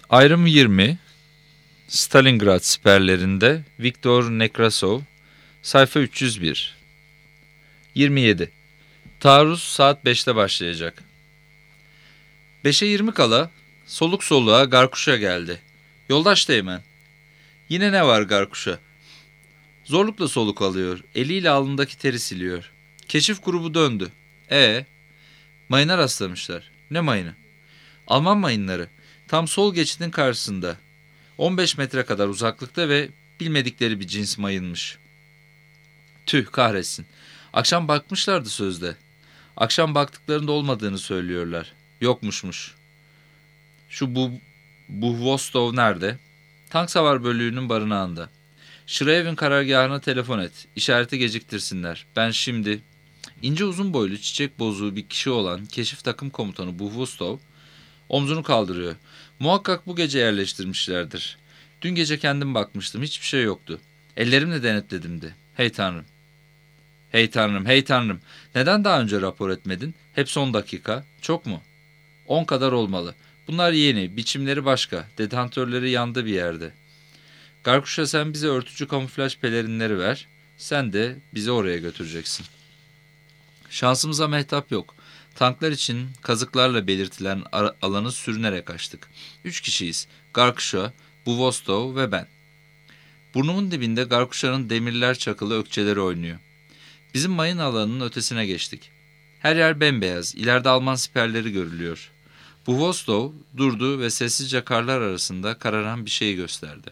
Ayrım 20, Stalingrad siperlerinde Viktor Nekrasov, sayfa 301. 27. Taarruz saat 5'te başlayacak. 5'e 20 kala soluk soluğa Garkuş'a geldi. Yoldaş Teğmen. Yine ne var Garkuş'a? Zorlukla soluk alıyor. Eliyle alnındaki teri siliyor. Keşif grubu döndü. Mayına rastlamışlar. Ne mayını? Alman mayınları. Tam sol geçidin karşısında. 15 metre kadar uzaklıkta ve bilmedikleri bir cins mayınmış. Tüh kahretsin. Akşam bakmışlardı sözde. Akşam baktıklarında olmadığını söylüyorlar. Yokmuşmuş. Şu Buhvostov nerede? Tank savar bölüğünün barınağında. Şırayev'in karargahına telefon et. İşareti geciktirsinler. Ben şimdi... İnce uzun boylu çiçek bozuğu bir kişi olan keşif takım komutanı Buhvostov omzunu kaldırıyor. Muhakkak bu gece yerleştirmişlerdir. Dün gece kendim bakmıştım. Hiçbir şey yoktu. Ellerimle denetledim de. Hey Tanrım. Hey Tanrım, hey Tanrım. Neden daha önce rapor etmedin? Hep son dakika. Çok mu? 10 kadar olmalı. Bunlar yeni, biçimleri başka. Detonatörleri yandı bir yerde. Garkuş'a sen bize örtücü kamuflaj pelerinleri ver. Sen de bizi oraya götüreceksin. Şansımıza mehtap yok. Tanklar için kazıklarla belirtilen alanı sürünerek açtık. 3 kişiyiz. Garkuş'a, Buvostov ve ben. Burnumun dibinde Garkuşa'nın demirler çakılı ökçeleri oynuyor. Bizim mayın alanının ötesine geçtik. Her yer bembeyaz, ileride Alman siperleri görülüyor. Buvostov durdu ve sessizce karlar arasında kararan bir şeyi gösterdi.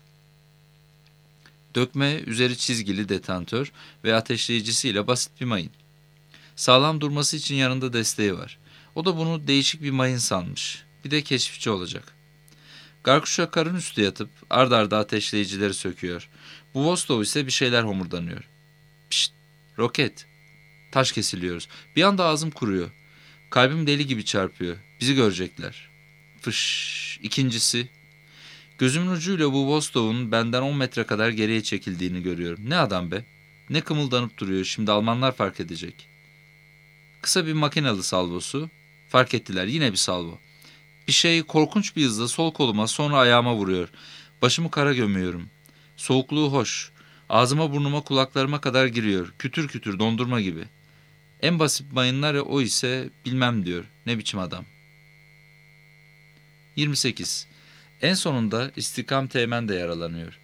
Dökme, üzeri çizgili detonatör ve ateşleyicisiyle basit bir mayın. Sağlam durması için yanında desteği var. O da bunu değişik bir mayın sanmış. Bir de keşifçi olacak. Garkuş'a karın üstü yatıp ard arda ateşleyicileri söküyor. Buvostov ise bir şeyler homurdanıyor. Pişt, roket. Taş kesiliyoruz. Bir anda ağzım kuruyor. Kalbim deli gibi çarpıyor. Bizi görecekler. Fış. İkincisi. Gözümün ucuyla bu Vostok'un benden 10 metre kadar geriye çekildiğini görüyorum. Ne adam be? Ne kımıldanıp duruyor. Şimdi Almanlar fark edecek. Kısa bir makinalı salvosu. Fark ettiler. Yine bir salvo. Bir şey korkunç bir hızla sol koluma sonra ayağıma vuruyor. Başımı kara gömüyorum. Soğukluğu hoş. Ağzıma burnuma kulaklarıma kadar giriyor. Kütür kütür dondurma gibi. En basit mayınlar o ise bilmem diyor. Ne biçim adam. 28. En sonunda İstikam Teğmen de yaralanıyor.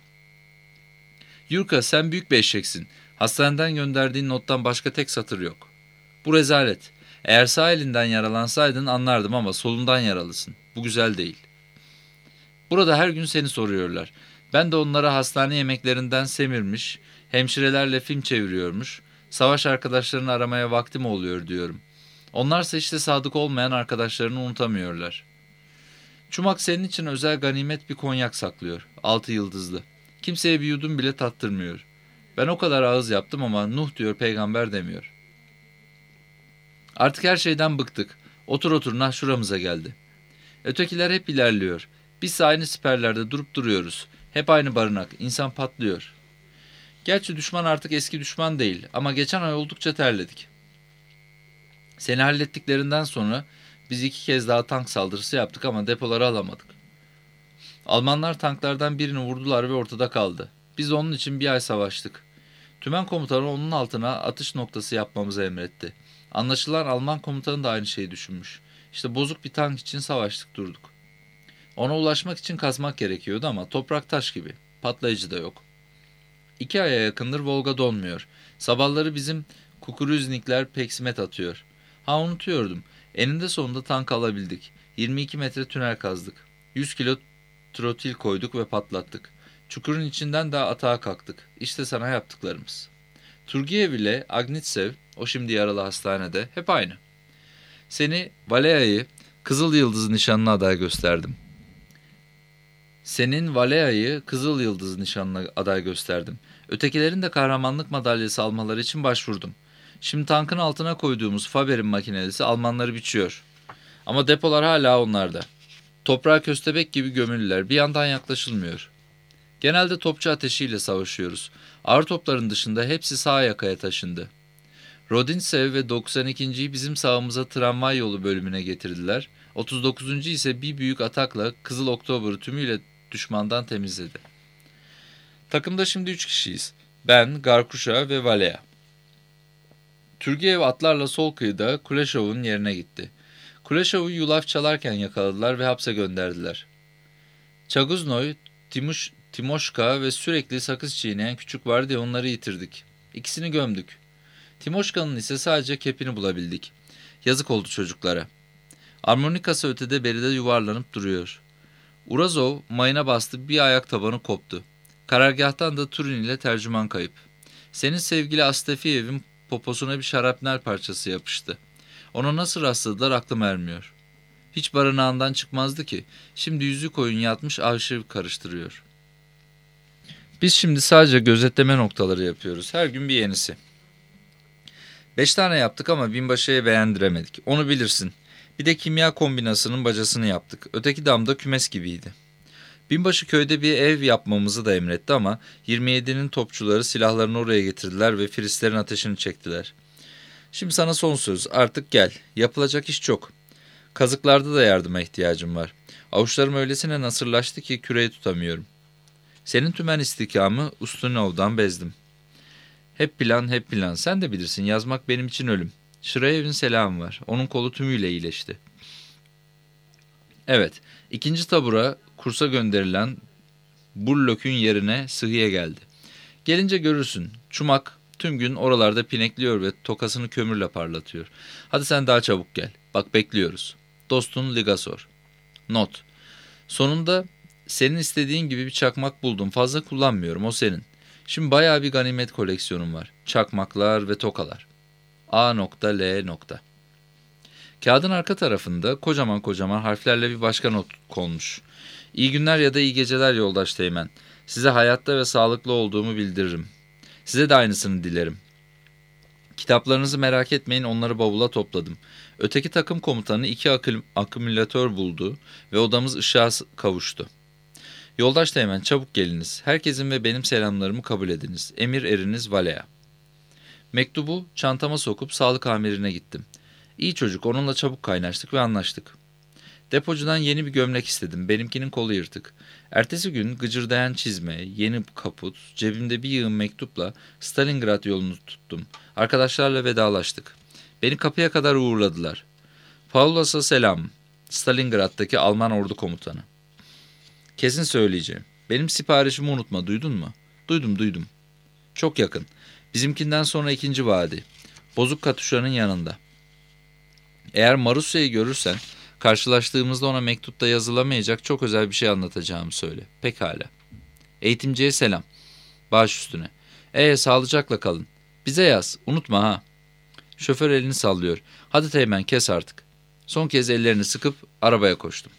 Yurka sen büyük bir eşeksin. Hastaneden gönderdiğin nottan başka tek satır yok. Bu rezalet. Eğer sağ elinden yaralansaydın anlardım ama solundan yaralısın. Bu güzel değil. Burada her gün seni soruyorlar. Ben de onlara hastane yemeklerinden semirmiş, hemşirelerle film çeviriyormuş, savaş arkadaşlarını aramaya vaktim oluyor diyorum. Onlarsa işte sadık olmayan arkadaşlarını unutamıyorlar. Çumak senin için özel ganimet bir konyak saklıyor. 6 yıldızlı. Kimseye bir yudum bile tattırmıyor. Ben o kadar ağız yaptım ama Nuh diyor peygamber demiyor. Artık her şeyden bıktık. Otur otur nah şuramıza geldi. Ötekiler hep ilerliyor. Biz aynı siperlerde durup duruyoruz. Hep aynı barınak. İnsan patlıyor. Gerçi düşman artık eski düşman değil ama geçen ay oldukça terledik. Seni hallettiklerinden sonra biz 2 kez daha tank saldırısı yaptık ama depoları alamadık. Almanlar tanklardan birini vurdular ve ortada kaldı. Biz onun için bir ay savaştık. Tümen komutanı onun altına atış noktası yapmamızı emretti. Anlaşılan Alman komutanı da aynı şeyi düşünmüş. İşte bozuk bir tank için savaştık durduk. Ona ulaşmak için kazmak gerekiyordu ama toprak taş gibi. Patlayıcı da yok. 2 aya yakındır Volga donmuyor. Sabahları bizim kukuruznikler peksimet atıyor. Unutuyordum. Eninde sonunda tank alabildik. 22 metre tünel kazdık. 100 kilo trotil koyduk ve patlattık. Çukurun içinden daha atağa kalktık. İşte sana yaptıklarımız. Turgiyev ile Agnitsev, o şimdi yaralı hastanede, hep aynı. Seni, Valea'yı, Kızıl Yıldız nişanına aday gösterdim. Senin Valea'yı Kızıl Yıldız nişanına aday gösterdim. Ötekilerin de kahramanlık madalyası almaları için başvurdum. Şimdi tankın altına koyduğumuz Faber'in makinesi Almanları biçiyor. Ama depolar hala onlarda. Toprağa köstebek gibi gömülüler. Bir yandan yaklaşılmıyor. Genelde topçu ateşiyle savaşıyoruz. Ağır topların dışında hepsi sağ yakaya taşındı. Rodintsev ve 92.yi bizim sağımıza tramvay yolu bölümüne getirdiler. 39. ise bir büyük atakla Kızıl Oktober'ı tümüyle düşmandan temizledi. Takımda şimdi 3 kişiyiz. Ben, Garkusha ve Valea. Turgeyev atlarla sol kıyıda Kuleshov'un yerine gitti. Kuleshov'u yulaf çalarken yakaladılar ve hapse gönderdiler. Çaguznoy, Timoşka ve sürekli sakız çiğneyen küçük vardı ya, onları yitirdik. İkisini gömdük. Timoşka'nın ise sadece kepini bulabildik. Yazık oldu çocuklara. Armonikası ötede beride yuvarlanıp duruyor. Urazov mayına bastı, bir ayak tabanı koptu. Karargâhtan da Turin ile tercüman kayıp. Senin sevgili Astafiyev'in poposuna bir şarapnel parçası yapıştı. Ona nasıl rastladılar aklım ermiyor. Hiç barınağından çıkmazdı ki. Şimdi yüzü koyun yatmış arşiv karıştırıyor. Biz şimdi sadece gözetleme noktaları yapıyoruz. Her gün bir yenisi. 5 tane yaptık ama binbaşıya beğendiremedik. Onu bilirsin. Bir de kimya kombinasının bacasını yaptık. Öteki damda kümes gibiydi. Binbaşı köyde bir ev yapmamızı da emretti ama 27'nin topçuları silahlarını oraya getirdiler ve Filislerin ateşini çektiler. Şimdi sana son söz. Artık gel. Yapılacak iş çok. Kazıklarda da yardıma ihtiyacım var. Avuçlarım öylesine nasırlaştı ki küreği tutamıyorum. Senin tümen istikamı Ustunov'dan bezdim. Hep plan, hep plan. Sen de bilirsin, yazmak benim için ölüm. Şırayev'in selamı var. Onun kolu tümüyle iyileşti. Evet, ikinci tabura kursa gönderilen Burlök'ün yerine Sıhhiye geldi. Gelince görürsün. Çumak tüm gün oralarda pinekliyor ve tokasını kömürle parlatıyor. Hadi sen daha çabuk gel. Bak bekliyoruz. Dostun Ligasor. Not. Sonunda senin istediğin gibi bir çakmak buldum. Fazla kullanmıyorum, o senin. Şimdi bayağı bir ganimet koleksiyonum var. Çakmaklar ve tokalar. A.L. Kağıdın arka tarafında kocaman kocaman harflerle bir başka not konmuş. İyi günler ya da iyi geceler yoldaş Teğmen. Size hayatta ve sağlıklı olduğumu bildiririm. Size de aynısını dilerim. Kitaplarınızı merak etmeyin, onları bavula topladım. Öteki takım komutanı 2 akümülatör buldu ve odamız ışığa kavuştu. Yoldaş Teğmen, çabuk geliniz. Herkesin ve benim selamlarımı kabul ediniz. Emir eriniz Valea. Mektubu çantama sokup sağlık amirine gittim. İyi çocuk, onunla çabuk kaynaştık ve anlaştık. Depocudan yeni bir gömlek istedim. Benimkinin kolu yırtık. Ertesi gün gıcırdayan çizme, yeni kaput, cebimde bir yığın mektupla Stalingrad yolunu tuttum. Arkadaşlarla vedalaştık. Beni kapıya kadar uğurladılar. Paulus'a selam. Stalingrad'daki Alman ordu komutanı. Kesin söyleyeceğim. Benim siparişimi unutma, duydun mu? Duydum. Çok yakın. Bizimkinden sonra 2. vadi. Bozuk Katuşa'nın yanında. Eğer Marusya'yı görürsen, karşılaştığımızda ona mektupta yazılamayacak çok özel bir şey anlatacağımı söyle. Pekala. Eğitimciye selam. Baş üstüne. Sağlıcakla kalın. Bize yaz. Unutma ha. Şoför elini sallıyor. Hadi Teğmen, kes artık. Son kez ellerini sıkıp arabaya koştum.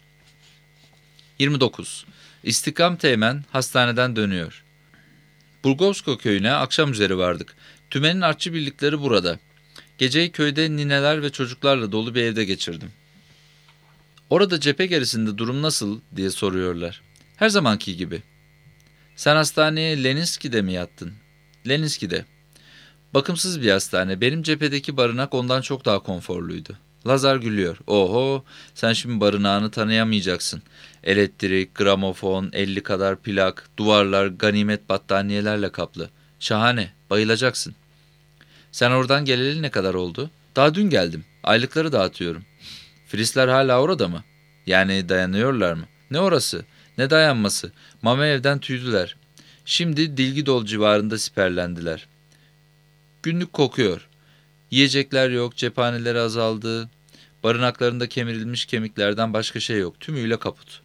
29. İstikam Teğmen hastaneden dönüyor. Burgovsko köyüne akşam üzeri vardık. Tümenin artçı birlikleri burada. Geceyi köyde nineler ve çocuklarla dolu bir evde geçirdim. Orada cephe gerisinde durum nasıl diye soruyorlar. Her zamanki gibi. Sen hastaneye Leninski'de mi yattın? Leninski'de. Bakımsız bir hastane. Benim cephedeki barınak ondan çok daha konforluydu. Lazar gülüyor. Oho, sen şimdi barınağını tanıyamayacaksın. Elektrik, gramofon, 50 kadar plak, duvarlar, ganimet battaniyelerle kaplı. Şahane, bayılacaksın. Sen oradan geleli ne kadar oldu? Daha dün geldim. Aylıkları dağıtıyorum. Filistler hala orada mı? Yani dayanıyorlar mı? Ne orası? Ne dayanması? Mama evden tüydüler. Şimdi Dilgidol civarında siperlendiler. Günlük kokuyor. Yiyecekler yok, cephaneleri azaldı. Barınaklarında kemirilmiş kemiklerden başka şey yok. Tümüyle kaput.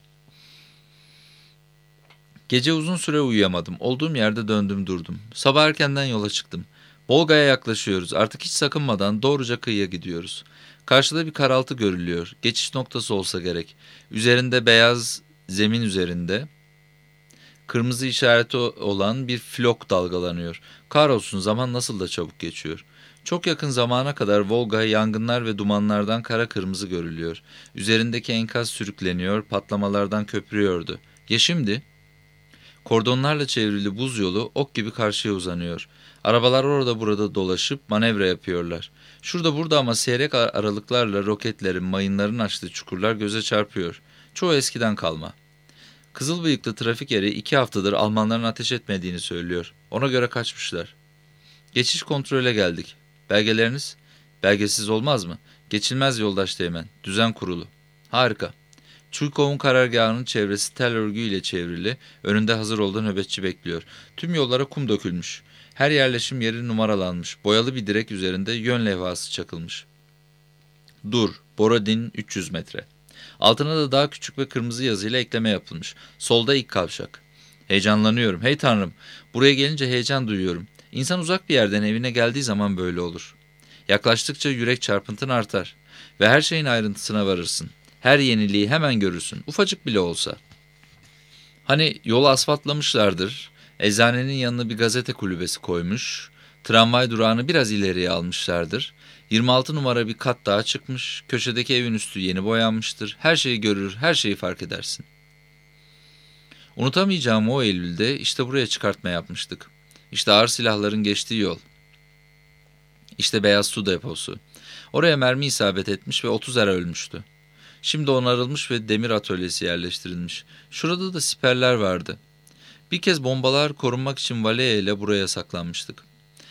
Gece uzun süre uyuyamadım. Olduğum yerde döndüm durdum. Sabah erkenden yola çıktım. Volga'ya yaklaşıyoruz. Artık hiç sakınmadan doğruca kıyıya gidiyoruz. Karşıda bir karaltı görülüyor. Geçiş noktası olsa gerek. Üzerinde beyaz zemin üzerinde kırmızı işareti olan bir flok dalgalanıyor. Kahrolsun, zaman nasıl da çabuk geçiyor. Çok yakın zamana kadar Volga yangınlar ve dumanlardan kara kırmızı görülüyor. Üzerindeki enkaz sürükleniyor, patlamalardan köpürüyordu. Ya şimdi? Kordonlarla çevrili buz yolu ok gibi karşıya uzanıyor. Arabalar orada burada dolaşıp manevra yapıyorlar. Şurada burada ama seyrek aralıklarla roketlerin, mayınların açtığı çukurlar göze çarpıyor. Çoğu eskiden kalma. Kızıl bıyıklı trafik eri 2 haftadır Almanların ateş etmediğini söylüyor. Ona göre kaçmışlar. Geçiş kontrole geldik. Belgeleriniz? Belgesiz olmaz mı? Geçilmez yoldaş Teğmen. Düzen kurulu. Harika. Çuykov'un karargahının çevresi tel örgüyle çevrili, önünde hazır olduğu nöbetçi bekliyor. Tüm yollara kum dökülmüş. Her yerleşim yeri numaralanmış. Boyalı bir direk üzerinde yön levhası çakılmış. Dur, Borodin 300 metre. Altına da daha küçük ve kırmızı yazıyla ekleme yapılmış. Solda ilk kavşak. Heyecanlanıyorum. Hey Tanrım, buraya gelince heyecan duyuyorum. İnsan uzak bir yerden evine geldiği zaman böyle olur. Yaklaştıkça yürek çarpıntın artar ve her şeyin ayrıntısına varırsın. Her yeniliği hemen görürsün, ufacık bile olsa. Hani yolu asfaltlamışlardır, eczanenin yanına bir gazete kulübesi koymuş, tramvay durağını biraz ileriye almışlardır, 26 numara bir kat daha çıkmış, köşedeki evin üstü yeni boyanmıştır, her şeyi görür, her şeyi fark edersin. Unutamayacağım o Eylül'de işte buraya çıkartma yapmıştık. İşte ağır silahların geçtiği yol. İşte beyaz su deposu. Oraya mermi isabet etmiş ve 30 er ölmüştü. Şimdi onarılmış ve demir atölyesi yerleştirilmiş. Şurada da siperler vardı. Bir kez bombalar korunmak için valeye ile buraya saklanmıştık.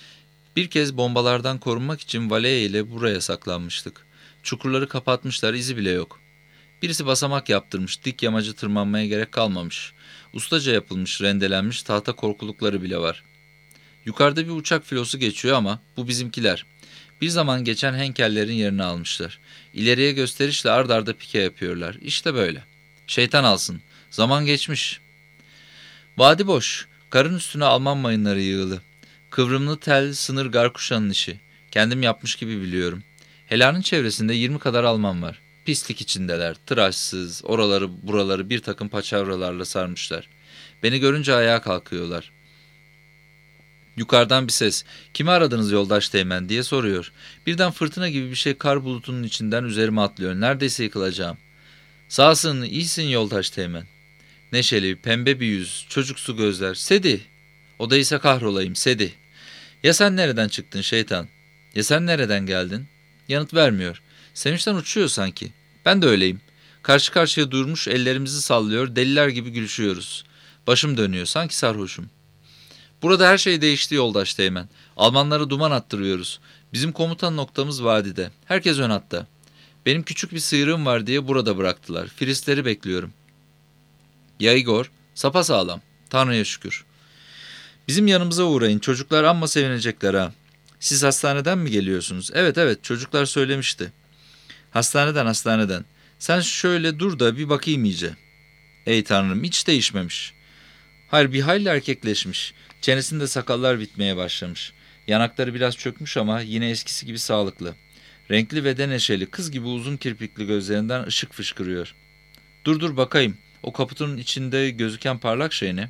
Çukurları kapatmışlar, izi bile yok. Birisi basamak yaptırmış, dik yamacı tırmanmaya gerek kalmamış. Ustaca yapılmış, rendelenmiş tahta korkulukları bile var. Yukarıda bir uçak filosu geçiyor ama bu bizimkiler. Bir zaman geçen henkellerin yerini almışlar. İleriye gösterişle ard arda pike yapıyorlar. İşte böyle. Şeytan alsın. Zaman geçmiş. Vadi boş. Karın üstüne Alman mayınları yığılı. Kıvrımlı tel sınır garkuşanın işi. Kendim yapmış gibi biliyorum. Helanın çevresinde 20 kadar Alman var. Pislik içindeler. Tıraşsız, oraları buraları bir takım paçavralarla sarmışlar. Beni görünce ayağa kalkıyorlar. Yukarıdan bir ses, "Kimi aradınız yoldaş Teğmen?" diye soruyor. Birden fırtına gibi bir şey kar bulutunun içinden üzerime atlıyor. Neredeyse yıkılacağım. "Sağsın, iyisin yoldaş Teğmen." Neşeli, pembe bir yüz, çocuksu gözler. "Sedi." "O da ise kahrolayım, Sedi." "Ya sen nereden çıktın şeytan? Ya sen nereden geldin?" Yanıt vermiyor. Sevinçten uçuyor sanki. Ben de öyleyim. Karşı karşıya durmuş ellerimizi sallıyor, deliler gibi gülüşüyoruz. Başım dönüyor, sanki sarhoşum. Burada her şey değişti yoldaş Teğmen. Almanlara duman attırıyoruz. Bizim komutan noktamız vadide. Herkes ön hatta. Benim küçük bir sıyrığım var diye burada bıraktılar. Filistleri bekliyorum. Ya Igor? Sapasağlam. Tanrı'ya şükür. Bizim yanımıza uğrayın. Çocuklar amma sevinecekler ha. Siz hastaneden mi geliyorsunuz? Evet evet, çocuklar söylemişti. Hastaneden. Sen şöyle dur da bir bakayım iyice. Ey Tanrım, hiç değişmemiş. Hayır, bir hayli erkekleşmiş. Çenesinde sakallar bitmeye başlamış. Yanakları biraz çökmüş ama yine eskisi gibi sağlıklı. Renkli ve de neşeli, kız gibi uzun kirpikli gözlerinden ışık fışkırıyor. Dur bakayım. O kaputunun içinde gözüken parlak şey ne?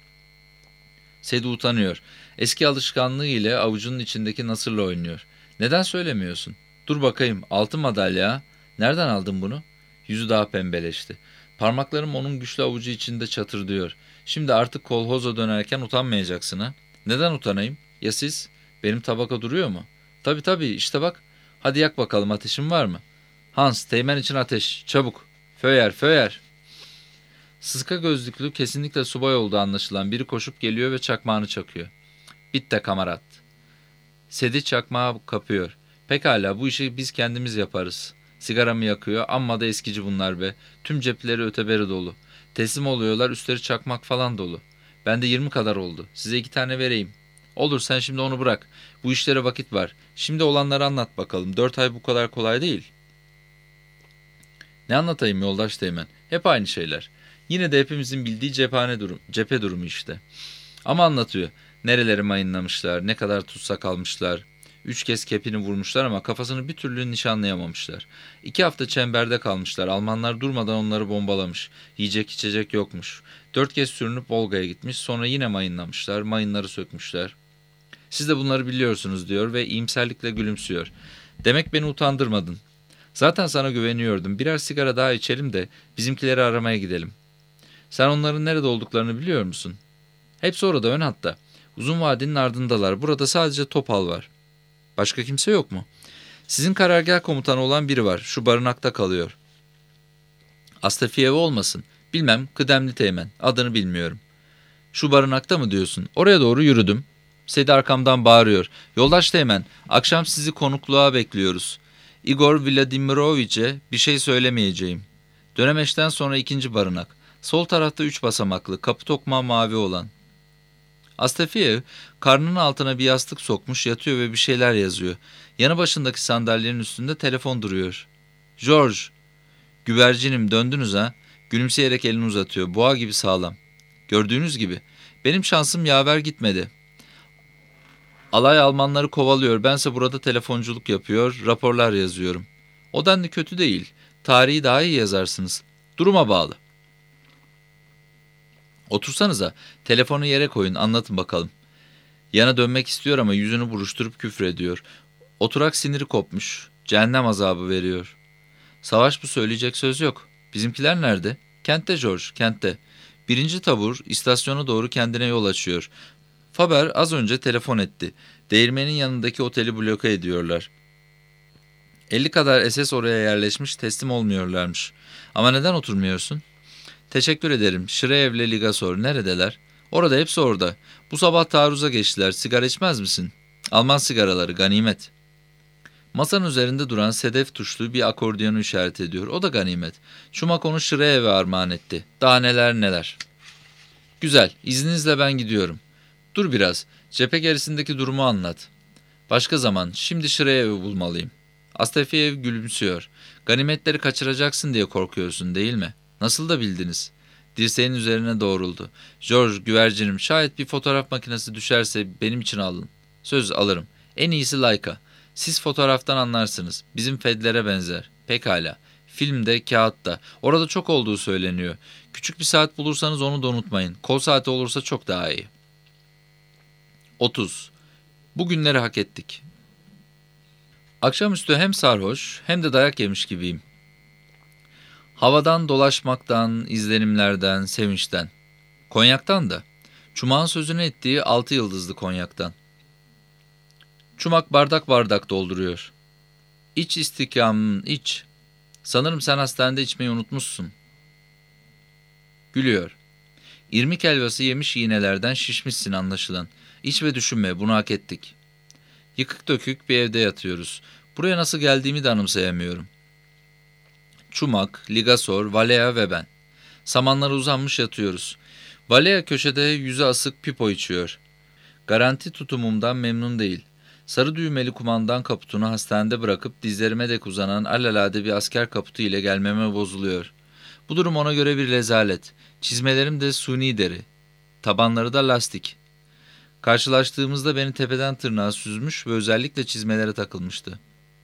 Sedi utanıyor. Eski alışkanlığı ile avucunun içindeki nasırla oynuyor. Neden söylemiyorsun? Dur bakayım, altın madalya ha? Nereden aldın bunu? Yüzü daha pembeleşti. Parmaklarım onun güçlü avucu içinde çatırdıyor. Şimdi artık kolhoza dönerken utanmayacaksın ha? Neden utanayım? Ya siz? Benim tabaka duruyor mu? Tabii işte bak. Hadi yak bakalım, ateşin var mı? Hans, Teğmen için ateş. Çabuk. Föyer. Sıska gözlüklü, kesinlikle subay olduğu anlaşılan biri koşup geliyor ve çakmağını çakıyor. Bitte kamarat. Sedi çakmağı kapıyor. Pekala, bu işi biz kendimiz yaparız. Sigaramı yakıyor, amma da eskici bunlar be. Tüm cepleri öteberi dolu. Teslim oluyorlar, üstleri çakmak falan dolu. Bende 20 kadar oldu. Size 2 tane vereyim. Olur, sen şimdi onu bırak. Bu işlere vakit var. Şimdi olanları anlat bakalım. 4 ay bu kadar kolay değil. Ne anlatayım yoldaş Teğmen? Hep aynı şeyler. Yine de hepimizin bildiği cephe durumu işte. Ama anlatıyor. Nereleri mayınlamışlar, ne kadar tutsak almışlar. 3 kez kepini vurmuşlar ama kafasını bir türlü nişanlayamamışlar. 2 hafta çemberde kalmışlar. Almanlar durmadan onları bombalamış. Yiyecek içecek yokmuş. 4 kez sürünüp Volga'ya gitmiş. Sonra yine mayınlamışlar. Mayınları sökmüşler. Siz de bunları biliyorsunuz diyor ve iyimserlikle gülümsüyor. Demek beni utandırmadın. Zaten sana güveniyordum. Birer sigara daha içelim de bizimkileri aramaya gidelim. Sen onların nerede olduklarını biliyor musun? Hepsi orada, ön hatta. Uzun vadinin ardındalar. Burada sadece Topal var. Başka kimse yok mu? Sizin karargah komutanı olan biri var. Şu barınakta kalıyor. Astafiev olmasın. Bilmem, kıdemli teğmen. Adını bilmiyorum. Şu barınakta mı diyorsun? Oraya doğru yürüdüm. Sedi arkamdan bağırıyor. Yoldaş teğmen, akşam sizi konukluğa bekliyoruz. Igor Vladimiroviç'e bir şey söylemeyeceğim. Dönemeçten sonra ikinci barınak. Sol tarafta 3 basamaklı, kapı tokmağı mavi olan. Astafiev karnının altına bir yastık sokmuş yatıyor ve bir şeyler yazıyor. Yanı başındaki sandalyenin üstünde telefon duruyor. George, güvercinim döndünüz ha? Gülümseyerek elini uzatıyor. Boğa gibi sağlam. Gördüğünüz gibi. Benim şansım yaver gitmedi. Alay Almanları kovalıyor. Bense burada telefonculuk yapıyor, raporlar yazıyorum. O denli kötü değil. Tarihi daha iyi yazarsınız. Duruma bağlı. Otursanıza. Telefonu yere koyun. Anlatın bakalım. Yana dönmek istiyor ama yüzünü buruşturup küfrediyor. Oturak siniri kopmuş. Cehennem azabı veriyor. Savaş bu, söyleyecek söz yok. Bizimkiler nerede? Kentte George, kentte. Birinci tabur istasyona doğru kendine yol açıyor. Faber az önce telefon etti. Değirmenin yanındaki oteli bloke ediyorlar. 50 kadar SS oraya yerleşmiş, teslim olmuyorlarmış. Ama neden oturmuyorsun? Teşekkür ederim. Şireyev'le Ligasor neredeler? Orada, hepsi orada. Bu sabah taarruza geçtiler. Sigara içmez misin? Alman sigaraları, ganimet. Masanın üzerinde duran sedef tuşlu bir akordiyonu işaret ediyor. O da ganimet. Şumak onu Şireyev'e armağan etti. Daha neler neler. Güzel, izninizle ben gidiyorum. Dur biraz, cephe gerisindeki durumu anlat. Başka zaman, şimdi Şireyev'i bulmalıyım. Astafiev gülümsüyor. Ganimetleri kaçıracaksın diye korkuyorsun değil mi? Nasıl da bildiniz? Dirseğin üzerine doğruldu. George, güvercinim, şayet bir fotoğraf makinesi düşerse benim için alın. Söz alırım. En iyisi Leica. Siz fotoğraftan anlarsınız. Bizim Fedlere benzer. Pekala. Filmde, kağıtta. Orada çok olduğu söyleniyor. Küçük bir saat bulursanız onu da unutmayın. Kol saati olursa çok daha iyi. 30. Bu günleri hak ettik. Akşamüstü hem sarhoş hem de dayak yemiş gibiyim. Havadan dolaşmaktan, izlenimlerden, sevinçten. Konyaktan da. Çumak'ın sözünü ettiği 6 yıldızlı konyaktan. Çumak bardak bardak dolduruyor. İç istikam, iç. Sanırım sen hastanede içmeyi unutmuşsun. Gülüyor. İrmik helvası yemiş iğnelerden şişmişsin anlaşılan. İç ve düşünme, bunu hak ettik. Yıkık dökük bir evde yatıyoruz. Buraya nasıl geldiğimi de anımsayamıyorum. Çumak, Ligasor, Valea ve ben. Samanlara uzanmış yatıyoruz. Valea köşede yüzü asık pipo içiyor. Garanti tutumumdan memnun değil. Sarı düğmeli kumandan kaputunu hastanede bırakıp dizlerime dek uzanan alelade bir asker kaputu ile gelmeme bozuluyor. Bu durum ona göre bir rezalet. Çizmelerim de suni deri. Tabanları da lastik. Karşılaştığımızda beni tepeden tırnağa süzmüş ve özellikle çizmelere takılmıştı.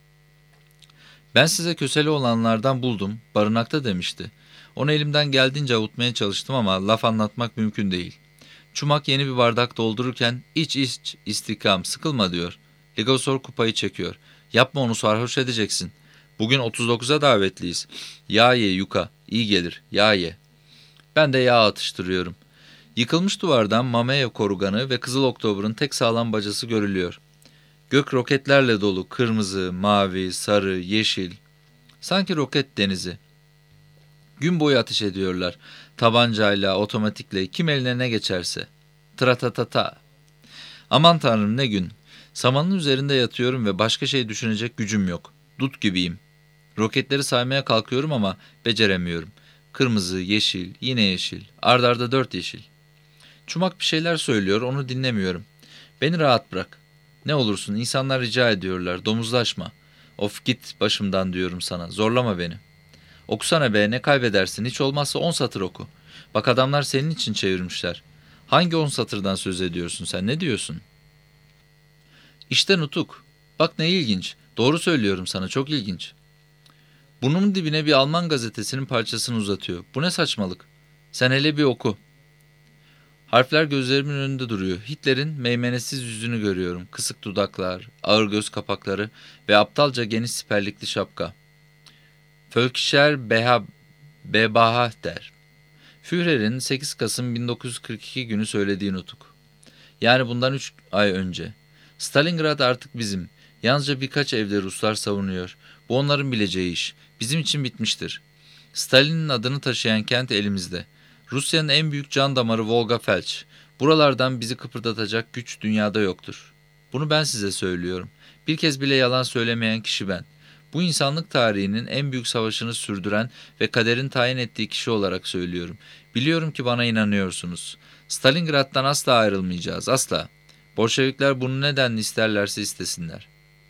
Ben size köseli olanlardan buldum, barınakta demişti. Onu elimden geldiğince avutmaya çalıştım ama laf anlatmak mümkün değil. Çumak yeni bir bardak doldururken iç iç istikam, sıkılma diyor. Ligasor kupayı çekiyor. Yapma, onu sarhoş edeceksin. Bugün 39'a davetliyiz. Yağ ye yuka, iyi gelir, yağ ye. Ben de yağ atıştırıyorum. Yıkılmış duvardan Mamayev koruganı ve Kızıl Oktober'ın tek sağlam bacası görülüyor. Gök roketlerle dolu, kırmızı, mavi, sarı, yeşil. Sanki roket denizi. Gün boyu ateş ediyorlar. Tabancayla, otomatikle, kim eline ne geçerse. Tratatata. Aman tanrım ne gün. Samanın üzerinde yatıyorum ve başka şey düşünecek gücüm yok. Dut gibiyim. Roketleri saymaya kalkıyorum ama beceremiyorum. Kırmızı, yeşil, yine yeşil. Ard arda 4 yeşil. Çumak bir şeyler söylüyor, onu dinlemiyorum. Beni rahat bırak. Ne olursun, insanlar rica ediyorlar, domuzlaşma. Of git başımdan diyorum sana, zorlama beni. Okusana be, ne kaybedersin, hiç olmazsa 10 satır oku. Bak adamlar senin için çevirmişler. Hangi 10 satırdan söz ediyorsun sen, ne diyorsun? İşte nutuk. Bak ne ilginç, doğru söylüyorum sana, çok ilginç. Burnumun dibine bir Alman gazetesinin parçasını uzatıyor. Bu ne saçmalık? Sen hele bir oku. Harfler gözlerimin önünde duruyor. Hitler'in meymenetsiz yüzünü görüyorum. Kısık dudaklar, ağır göz kapakları ve aptalca geniş siperlikli şapka. Völkischer Beobachter. Führer'in 8 Kasım 1942 günü söylediği nutuk. Yani bundan 3 ay önce. Stalingrad artık bizim. Yalnızca birkaç evde Ruslar savunuyor. Bu onların bileceği iş. Bizim için bitmiştir. Stalin'in adını taşıyan kent elimizde. Rusya'nın en büyük can damarı Volga Felç. Buralardan bizi kıpırdatacak güç dünyada yoktur. Bunu ben size söylüyorum. Bir kez bile yalan söylemeyen kişi ben. Bu insanlık tarihinin en büyük savaşını sürdüren ve kaderin tayin ettiği kişi olarak söylüyorum. Biliyorum ki bana inanıyorsunuz. Stalingrad'dan asla ayrılmayacağız, asla. Bolşevikler bunu nedenle isterlerse istesinler.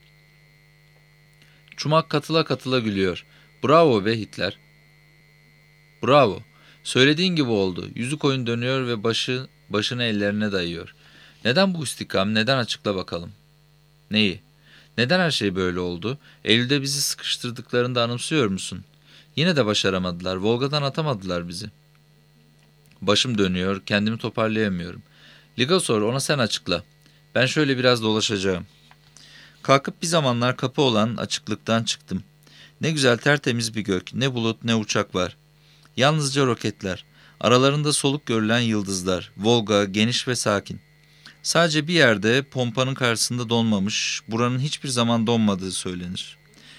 Çumak katıla katıla gülüyor. Bravo be Hitler. Bravo. Söylediğin gibi oldu. Yüzü koyun dönüyor ve başını ellerine dayıyor. Neden bu istikam? Neden, açıkla bakalım. Neyi? Neden her şey böyle oldu? Eylül'de bizi sıkıştırdıklarında anımsıyor musun? Yine de başaramadılar. Volga'dan atamadılar bizi. Başım dönüyor. Kendimi toparlayamıyorum. Ligasor, ona sen açıkla. Ben şöyle biraz dolaşacağım. Kalkıp bir zamanlar kapı olan açıklıktan çıktım. Ne güzel tertemiz bir gök. Ne bulut ne uçak var. Yalnızca roketler. Aralarında soluk görülen yıldızlar. Volga geniş ve sakin. Sadece bir yerde pompanın karşısında donmamış, buranın hiçbir zaman donmadığı söylenir.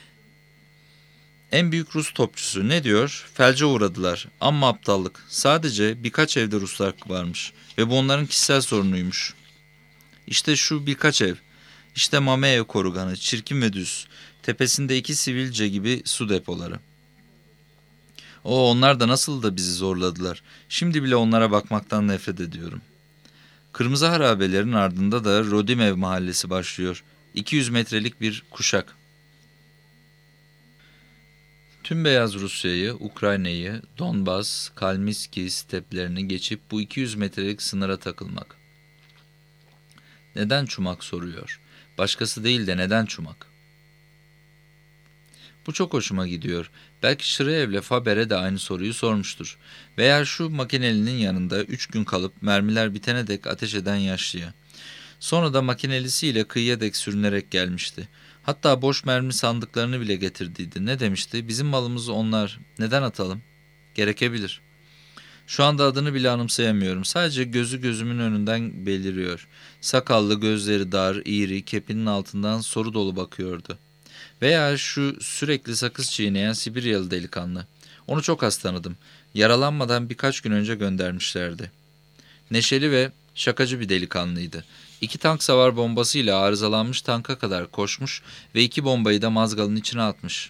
En büyük Rus topçusu ne diyor? Felce uğradılar. Amma aptallık. Sadece birkaç evde Ruslar varmış ve bu onların kişisel sorunuymuş. İşte şu birkaç ev. İşte Mameo koruganı, çirkin ve düz. Tepesinde 2 sivilce gibi su depoları. Onlar da nasıl da bizi zorladılar. Şimdi bile onlara bakmaktan nefret ediyorum. Kırmızı harabelerin ardında da Rodimev mahallesi başlıyor. 200 metrelik bir kuşak. Tüm Beyaz Rusya'yı, Ukrayna'yı, Donbas, Kalmiski steplerini geçip bu 200 metrelik sınıra takılmak. Neden Çumak soruyor. Başkası değil de neden Çumak? Bu çok hoşuma gidiyor. Belki Şırıyev'le Faber'e de aynı soruyu sormuştur. Veya şu makinelinin yanında 3 gün kalıp mermiler bitene dek ateş eden yaşlıya. Sonra da makinelisiyle kıyıya dek sürünerek gelmişti. Hatta boş mermi sandıklarını bile getirdiydi. Ne demişti? Bizim malımızı onlar neden atalım? Gerekebilir. Şu anda adını bile anımsayamıyorum. Sadece gözü gözümün önünden beliriyor. Sakallı, gözleri dar, iğri, kepinin altından soru dolu bakıyordu. Veya şu sürekli sakız çiğneyen Sibiryalı delikanlı. Onu çok az tanıdım. Yaralanmadan birkaç gün önce göndermişlerdi. Neşeli ve şakacı bir delikanlıydı. 2 tank savar bombasıyla arızalanmış tanka kadar koşmuş ve 2 bombayı da mazgalın içine atmış.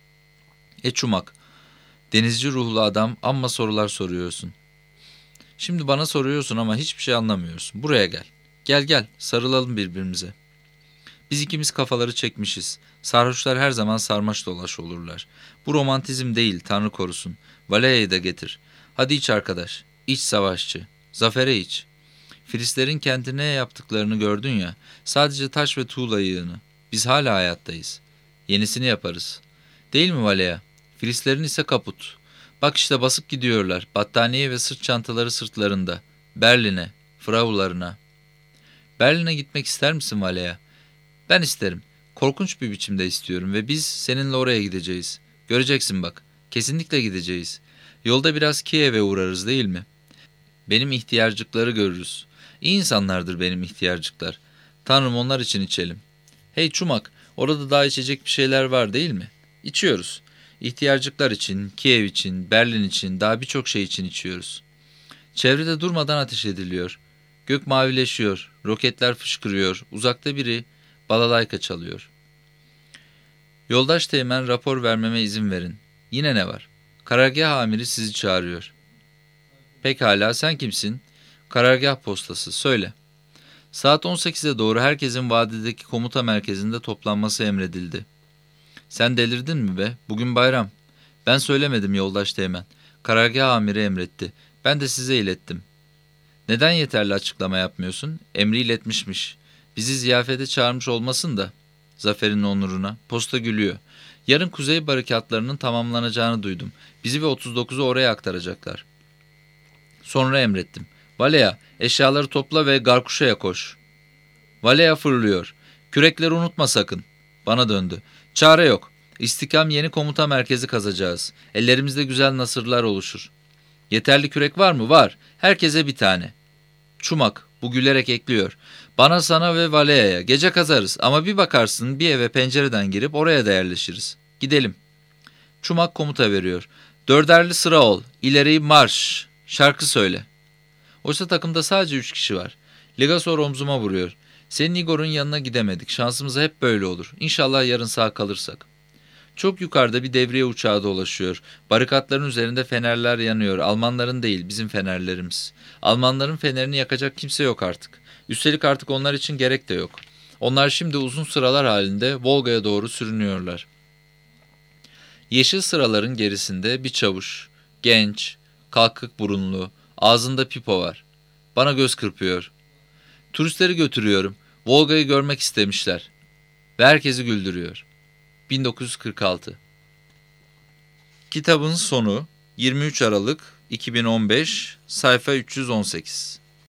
Çumak, denizci ruhlu adam, amma sorular soruyorsun. Şimdi bana soruyorsun ama hiçbir şey anlamıyorsun. Buraya gel. Gel gel, sarılalım birbirimize. Biz ikimiz kafaları çekmişiz. Sarhoşlar her zaman sarmaş dolaş olurlar. Bu romantizm değil, Tanrı korusun. Valeya'yı da getir. Hadi iç arkadaş. İç savaşçı. Zafere iç. Filistlerin kentine yaptıklarını gördün ya. Sadece taş ve tuğla yığını. Biz hala hayattayız. Yenisini yaparız. Değil mi Valeya? Filistlerin ise kaput. Bak işte basıp gidiyorlar. Battaniye ve sırt çantaları sırtlarında. Berlin'e, Fraularına. Berlin'e gitmek ister misin Valeya? Ben isterim. Korkunç bir biçimde istiyorum ve biz seninle oraya gideceğiz. Göreceksin bak. Kesinlikle gideceğiz. Yolda biraz Kiev'e uğrarız değil mi? Benim ihtiyarcıkları görürüz. İyi insanlardır benim ihtiyarcıklar. Tanrım onlar için içelim. Hey Çumak, orada daha içecek bir şeyler var değil mi? İçiyoruz. İhtiyarcıklar için, Kiev için, Berlin için, daha birçok şey için içiyoruz. Çevrede durmadan ateş ediliyor. Gök mavileşiyor, roketler fışkırıyor, uzakta biri balalayka çalıyor. Yoldaş Teğmen, rapor vermeme izin verin. Yine ne var? Karargah amiri sizi çağırıyor. Pekala, sen kimsin? Karargah postası, söyle. Saat 18'e doğru herkesin vadideki komuta merkezinde toplanması emredildi. Sen delirdin mi be? Bugün bayram. Ben söylemedim yoldaş Teğmen. Karargah amiri emretti. Ben de size ilettim. Neden yeterli açıklama yapmıyorsun? Emri iletmişmiş. Bizi ziyafete çağırmış olmasın da. Zaferin onuruna. Posta gülüyor. Yarın kuzey barikatlarının tamamlanacağını duydum. Bizi ve 39'u oraya aktaracaklar. Sonra emrettim. Valeya, eşyaları topla ve Garkuşa'ya koş. Valeya fırlıyor. Kürekleri unutma sakın. Bana döndü. Çare yok. İstikam yeni komuta merkezi kazacağız. Ellerimizde güzel nasırlar oluşur. Yeterli kürek var mı? Var. Herkese bir tane. Çumak, bu gülerek ekliyor. Bana, sana ve Valea'ya. Gece kazarız ama bir bakarsın bir eve pencereden girip oraya da yerleşiriz. Gidelim. Çumak komuta veriyor. Dörderli sıra ol. İleri marş. Şarkı söyle. Oysa takımda sadece 3 kişi var. Ligasor omzuma vuruyor. Senin Igor'un yanına gidemedik. Şansımız hep böyle olur. İnşallah yarın sağ kalırsak. Çok yukarıda bir devriye uçağı dolaşıyor. Barikatların üzerinde fenerler yanıyor. Almanların değil, bizim fenerlerimiz. Almanların fenerini yakacak kimse yok artık. Üstelik artık onlar için gerek de yok. Onlar şimdi uzun sıralar halinde Volga'ya doğru sürünüyorlar. Yeşil sıraların gerisinde bir çavuş, genç, kalkık burunlu, ağzında pipo var. Bana göz kırpıyor. Turistleri götürüyorum. Volga'yı görmek istemişler. Ve herkesi güldürüyor. 1946. Kitabın sonu 23 Aralık 2015, sayfa 318.